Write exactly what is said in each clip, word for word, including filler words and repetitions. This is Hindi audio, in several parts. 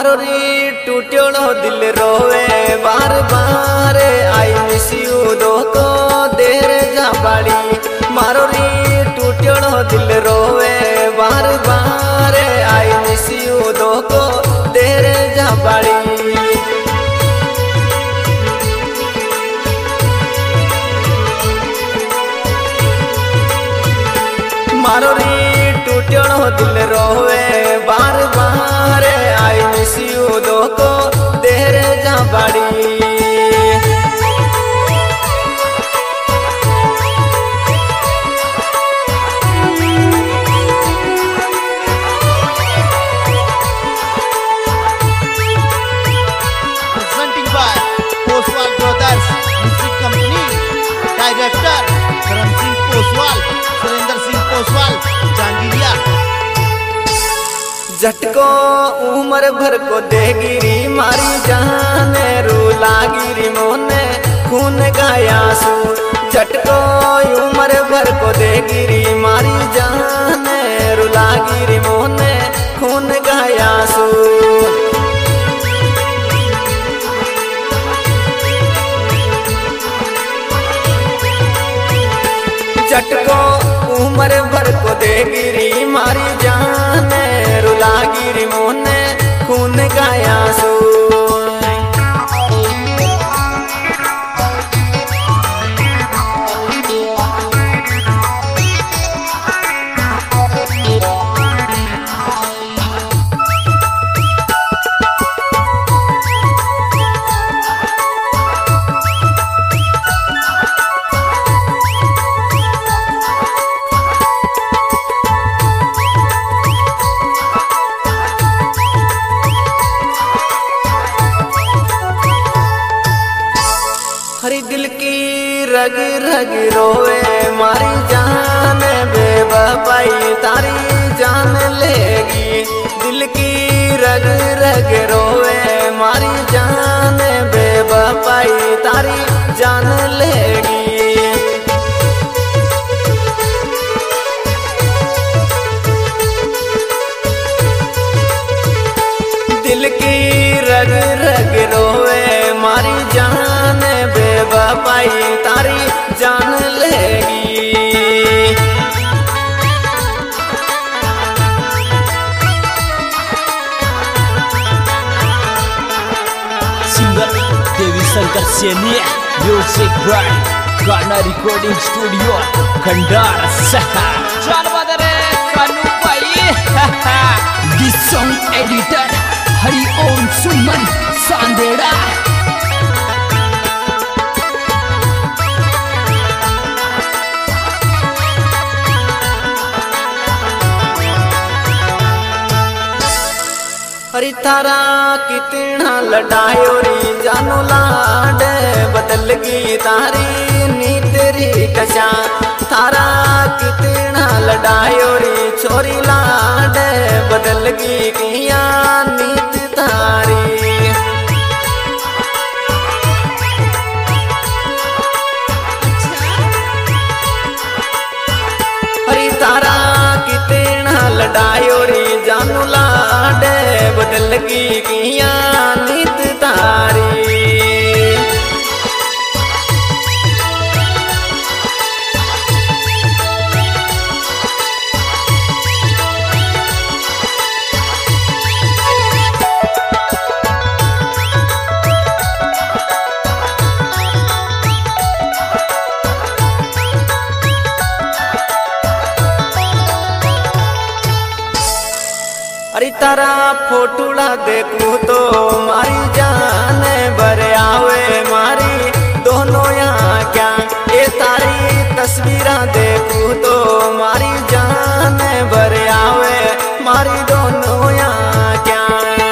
मारो री टूट्योड़ो दिल रोवे बार बार आई मिस यू दो को देर जा बाड़ी। मारो री टूट्योड़ो दिल रोवे बार बार आई मिस यू दो को देर जा बाड़ी। मारो री टूट्योड़ो दिल रोवे बार बार आई मिस यू दो को देर जा बाड़ी। Presenting by Poswal Brothers Music Company, Director Karan Singh Poswal, Surendra Singh Poswal Jangiriya. झटको उम्र भर को देगिरी मारी जान रूला गिरी मोने खून गाया सू। झटको उम्र भर को देगिरी मारी जान रूला गिरी मोने खून गाया सू। झटको उम्र भर को देगिरी मारी जान रुला गिरी मोने खून गाया सू। हरी दिल की रग रग रोवे मारी जान बेवफाई तारी जान लेगी। दिल की रग रग रोवे मारी जान बेवफाई तारी जान लेगी। दिल की रग रग रोवे मारी जान बेवफाई तारी जान लेगी। Singer Devi Shankar Saini, music by गाना रिकॉर्डिंग स्टूडियो खंडार शहर। चल बदरे कानू भाई this song editor Hari Om Suman Sandera. हरी थारा कितना लड़ायो री जानो लाड बदल गई तारी नीत री कशा। थारा कितना लड़ायो री छोरी लाड बदल गई किया नीत तारी। हरी तारा कितना लड़ायो री जानो लाड बदल की किया नीत तारी। अरे तारा फोटोड़ा देखूं तो मारी जान भर आवे मारी दोनों यहाँ क्या। ये तारी तस्वीरा देखूं तो मारी जान भर आवे मारी दोनों यहाँ क्या।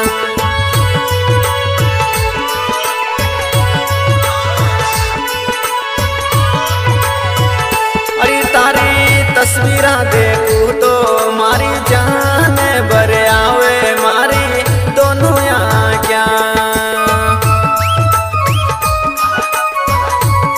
अरे तारी तस्वीरा देखूं तो मारी जान भर आवे मारी दोनों यहाँ क्या।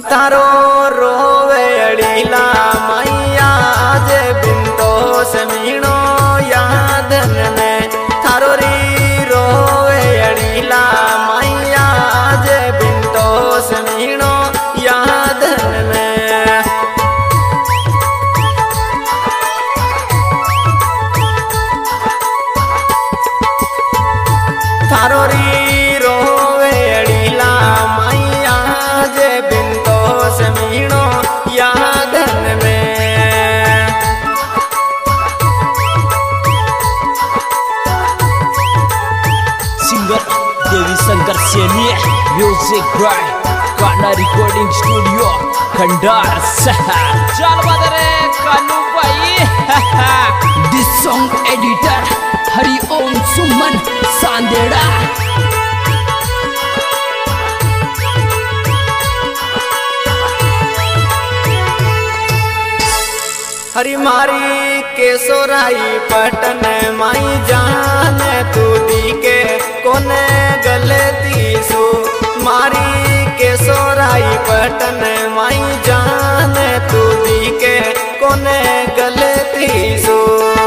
अरे तारो रोवे अड़ीला मैया जे बिंदो से मीणो यादन में थारो री रोवे अड़ीला मैया जे बिंदो से मीणो यादन में थारो री रोवे अड़ीला मैया जे बिंदो से मीणो यादन में singer Devi Shankar Saini music by Kanha recording studio Khandar शहर चल बदरे कानू भाई this song editor Hari Om Suman Sandera हरी मारी केसोराई पटन माई जान तू दी के कोने गलती सो मारी केसोराई पटन माई जान तू दी के कोने गलती सो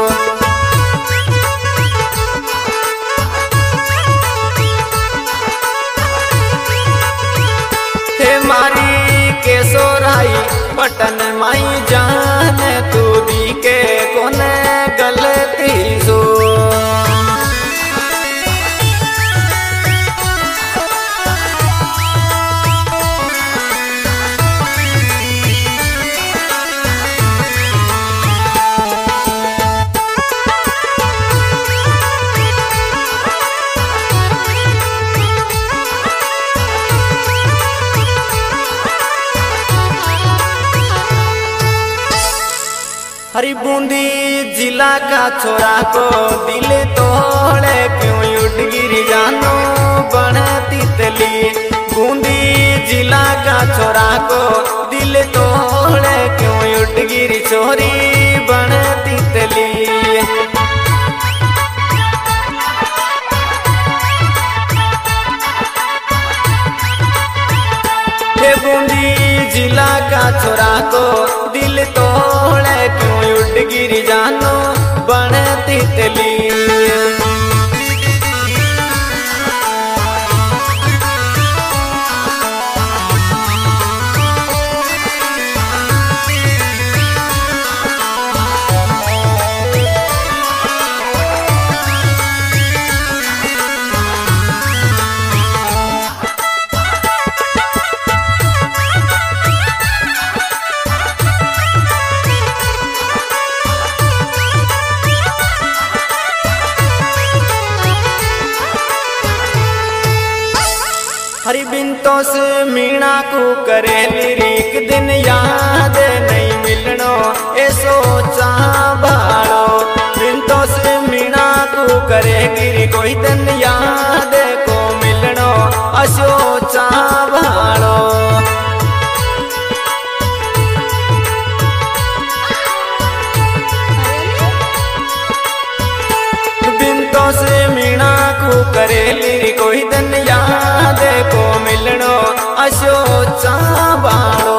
हे मारी केसोराई पटन माई जान तू दी के कोने गलती सो हरी बूंदी जिला का छोरा को दिल तोड़े क्यों उठ गिरी जानो बनती तली बूंदी जिला का छोरा को दिल तोड़े क्यों उठ गिरी छोरी बनती तली हे बूंदी जिला का छोरा को दिल तोड़े क्यों उठ गिरी जानो बनती तली हरी बिंतो से मीणा को करे लिरिक दिन याद नहीं मिलनो ए सोचा भाड़ो बिंतो से मीणा को करे गिरी कोई दिन याद को मिलनो असोचा भाड़ो बिंतो से मीणा को करे लिरी कोई दिन याद को मिलनो असोचा बाड़ो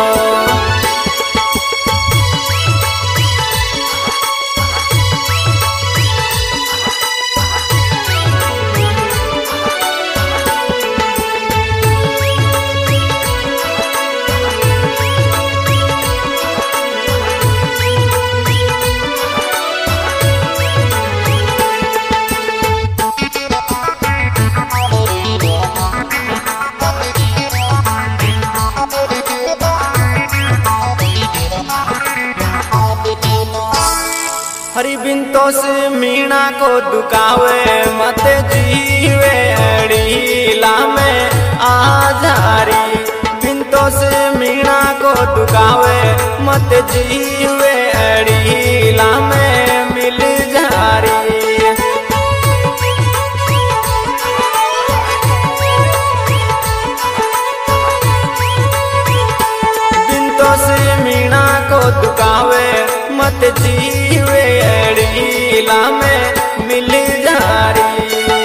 हरी बिंतो से मीणा को दुकावे मत जीवे अड़ीला में आजारी बिंतो से मीणा को दुकावे मत जीवे अड़ीला में मिल जारी बिंतो से मीणा को दुकावे मत जीवे अड़ीला में मिल जारी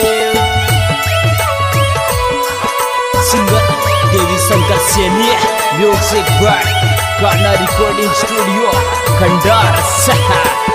singer Devi Shankar Saini music by गाना रिकॉर्डिंग स्टूडियो खंडार।